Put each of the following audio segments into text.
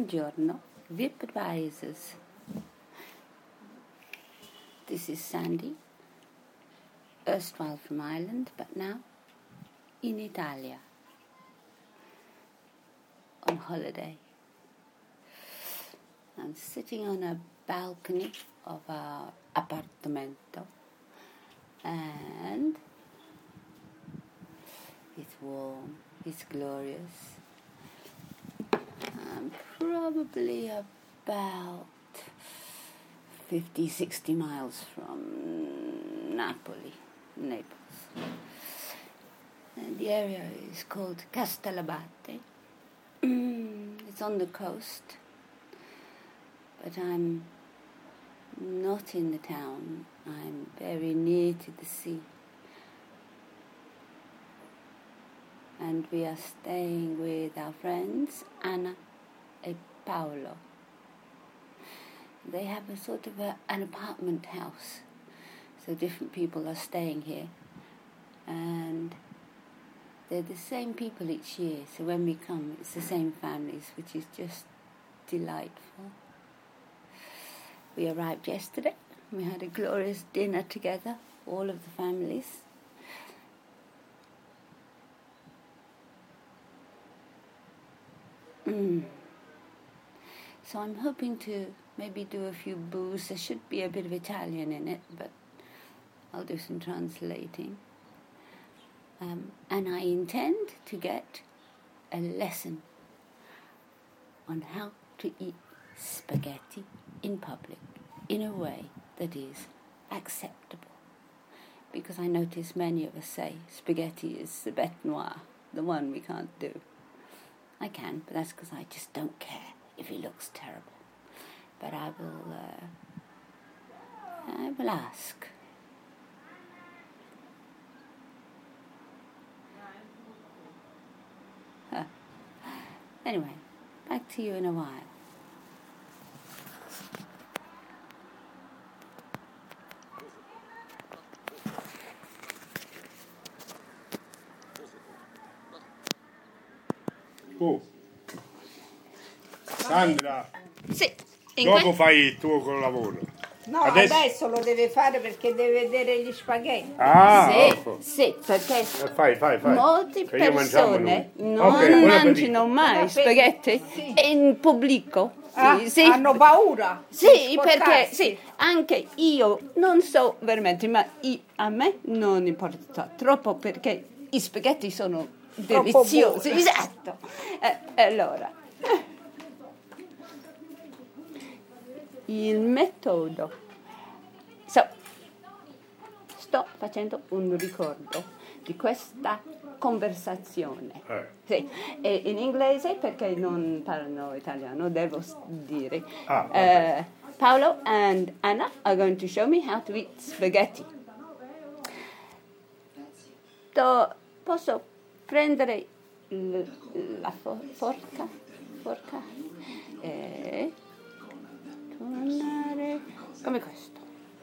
Buongiorno, VIP Advisors. This is Sandy, erstwhile from Ireland, but now in Italia, on holiday. I'm sitting on a balcony of our appartamento, and it's warm, it's glorious. I'm probably about 50-60 miles from Naples. And the area is called Castellabate. It's on the coast, but I'm not in the town. I'm very near to the sea. And we are staying with our friends, Anna and Paolo. They have a sort of an apartment house, so different people are staying here. And they're the same people each year, so when we come, it's the same families, which is just delightful. We arrived yesterday. We had a glorious dinner together, all of the families. So I'm hoping to maybe do a few boos. There should be a bit of Italian in it, but I'll do some translating. And I intend to get a lesson on how to eat spaghetti in public in a way that is acceptable. Because I notice many of us say spaghetti is the bête noire, the one we can't do. I can, but that's because I just don't care if it looks terrible. But I will ask. Anyway, back to you in a while. Oh. Sandra, Sì, dopo fai il tuo col lavoro. No, adesso lo deve fare perché deve vedere gli spaghetti. Ah, sì, ecco. sì, perché Fai. molte Che io mangiamo persone noi. non Ok, buon mangiano mai Buon spaghetti sì. in pubblico. Sì. Hanno paura. Sì, di perché sporcarsi. sì, anche io non so veramente, ma a me non importa troppo perché i spaghetti sono deliziosi. buoni. Esatto. Allora, il metodo. Sto facendo un ricordo di questa conversazione. Sì, e in inglese perché non parlano italiano, devo dire. Paolo and Anna are going to show me how to eat spaghetti. Posso prendere la forca e tornare come questo.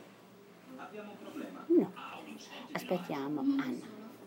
No, aspettiamo Anna.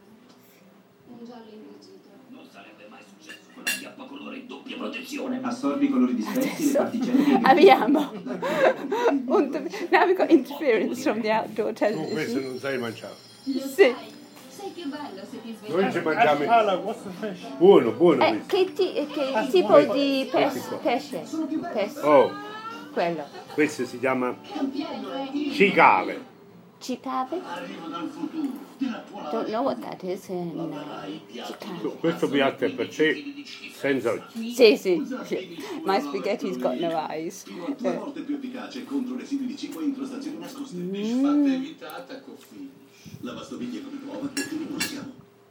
Non sarebbe mai successo con la chiappa colore in doppia protezione. Assorbi i colori dispersi e le particelle che Abbiamo navigo interference from the outdoor Tu questo television. non sai mangiare. Sì. Sei più bello se ti svegli. Noi ci mangiamo. What's the fish? Buono questo. Che tipo di pesce? Oh, Quello. questo si chiama cicale. Cicave? Don't know what that is. Cicave. Questo piatto è per te senza occhi. Sì. My spaghetti's got no eyes. La morte più efficace contro residui di cibo entro stazioni nascoste. Fate evitata, Coffee. Lavastoviglie come nuova che ti riposiamo.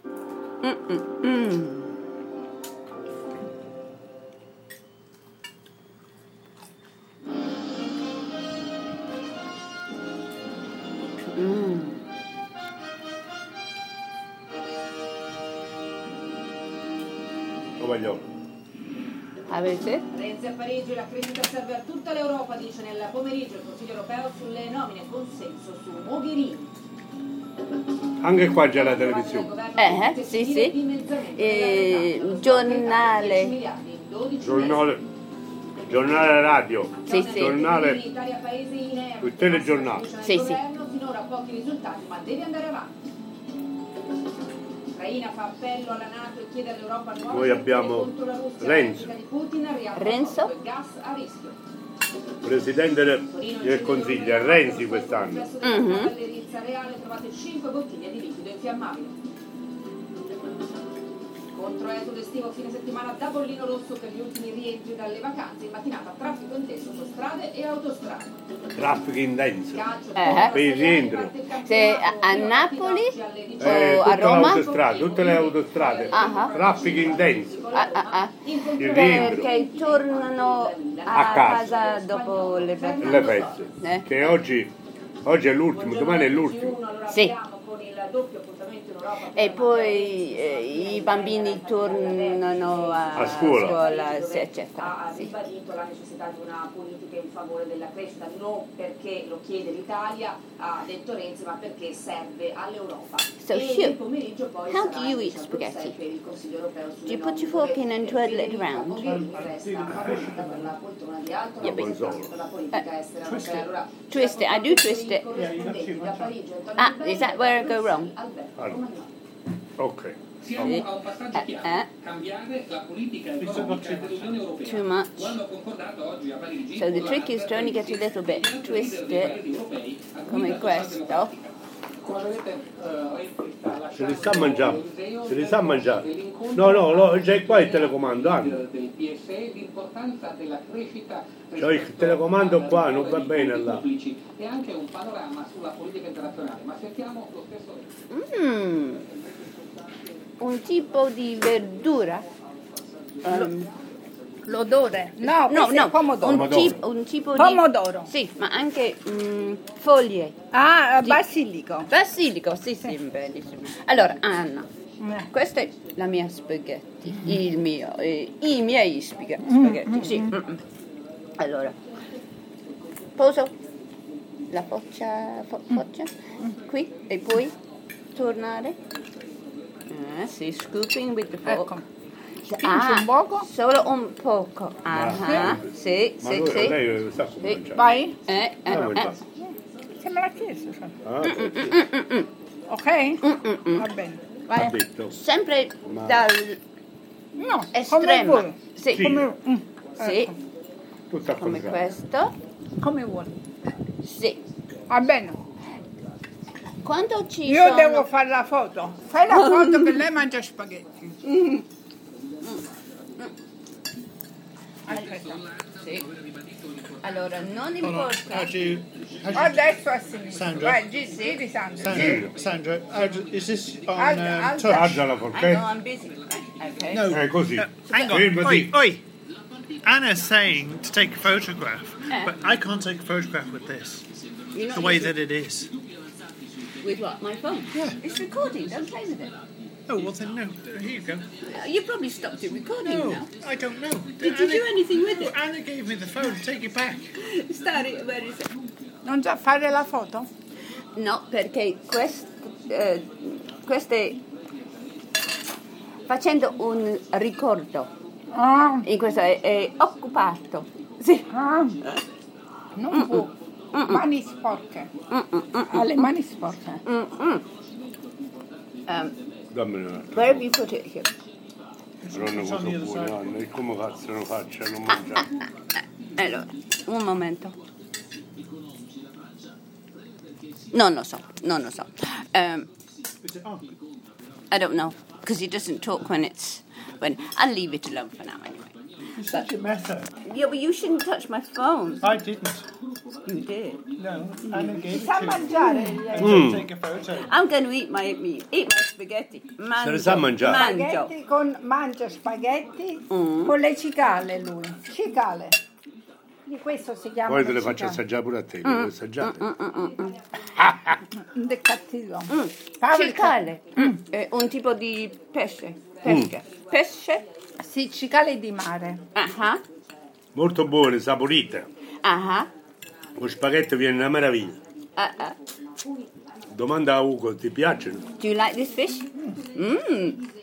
Lo voglio. Avete? Renzi a Parigi, la crescita serve a tutta l'Europa, dice nel pomeriggio il Consiglio europeo sulle nomine e consenso su Mogherini. Anche qua c'è la televisione. Sì. Giornale. Giornale. Giornale radio, Sì, sì. giornale, L'Italia paese inerme. il telegiornale. Sì, sì. Finora pochi risultati, ma deve andare avanti. L'Ucraina fa appello alla NATO e chiede all'Europa nuove Poi abbiamo contro la Russia. Renzo. La politica di Putin riapre Renzo? il gas a rischio. Presidente del Consiglio, è Renzi quest'anno. All'Erizza Reale trovate 5 bottiglie di liquido infiammabile. Contro esodo estivo fine settimana da bollino rosso per gli ultimi rientri dalle vacanze. In mattinata traffico intenso su strade e autostrade. Traffico intenso. Calcio, Per il rientro. Se a Napoli o a Tutte Roma? l'autostrada, tutte le autostrade. Ah. Traffico intenso. Il rientro. Perché tornano A a casa. casa dopo le Le vacanze. feste. Che oggi è l'ultimo, domani è l'ultimo. Sì. E poi i bambini tornano a scuola. sì, eccetera. Ha Sì. ribadito la necessità di una politica in favore della crescita, non perché lo chiede l'Italia, ha detto Renzi, ma perché serve all'Europa. So, e Hugh, nel pomeriggio poi how sarà do you il eat spaghetti? 16 per il Consiglio europeo sulle Do you put norme your fork in and twirl it Federica around? Mogherini resta favorita per la poltrona di alto rappresentante per la politica estera europea. Allora, Twist it. I do twist it. corrispondenti da Parigi, Antonio Ah, Belli, is that where I go wrong? Alberto Allora. Romagnoli. Ok. Siamo a un passaggio chiave, cambiare la politica economica dell'Unione Europea. Too much. Lo hanno concordato oggi a Parigi. So the trick is to only get a little bit. Twist it come questo. Se li sta mangiando. Se li sta mangiando. No, c'è qua il telecomando, Anna. C'ho il telecomando qua, non va bene là. E anche un panorama sulla politica internazionale, ma sentiamo lo stesso. Un tipo di verdura. L'odore? No, No, questo è no, pomodoro. un tipo di... Pomodoro. Sì, ma anche foglie. Ah, basilico. Basilico, sì, bellissimo. Allora, Anna, questa è la mia spaghetti, i miei spaghetti, sì. Allora, poso la foccia qui e poi tornare. Sì, scooping with the fork. Ecco. Spingi un poco. Solo un poco. Sì, Ma sì, allora sì. lei sa come Sì. mangiare. Vai. Eh. Me l'ha chiesto. Cioè. Sì. Ok? Va bene. Ha Vai. detto. Sempre dal No, come estremo. vuoi. Sì, Sì. Come, sì, Tutto al come contrario. questo. come vuoi. Sì. Va bene. Quando ci Io sono... devo fare la foto. Fai la foto che lei mangia spaghetti. Aspetta. Sì. Allora, non importa. Adesso a sinistra. Sandra. Vai, giri, Sandra. Sandra, is this on Alza. touch? Alza la I know forchetta. I'm busy. Okay. No. Così. Hang on. Fermati. Oi. Anna's saying to take a photograph, but I can't take a photograph with this. You're not The way using- that it is. With what? My phone? Yeah. It's recording. Don't play with it. Oh, well then, no. Here you go. You probably stopped it recording No, now. I don't know. Did you do anything with it? Anna gave me the phone. Take it back. Start it. Where is it? Non già fare la foto? No, perché queste facendo un ricordo Ah, in questo è occupato. Sì. non può. Mani sporche. Ha le mani sporche. Dammi un attimo. Where have you put it here? Non cosa buone, Anna. E come cazzo lo faccio a non mangiare? Allora, un momento. Non lo so. Is it on? I don't know because he doesn't talk when I'll leave it alone for now anyway. It's such a method. Yeah, but you shouldn't touch my phone. I didn't. You did. No, Anna gave it Sa to me. mangiare. I said take a photo. I'm going to eat my spaghetti. Se le sa mangiare. Mangio. Mangia spaghetti con le cicale lui. Cicale. Di questo si chiama. Poi te le faccio assaggiare pure a te. Le vuoi assaggiare? Un cattivo. Cicale. È un tipo di pesce. Pesce. Sì, cicale di mare. Ah. Molto buone, saporite. Lo spaghetto viene una meraviglia. Domanda a Ugo, ti piacciono? Do you like this fish?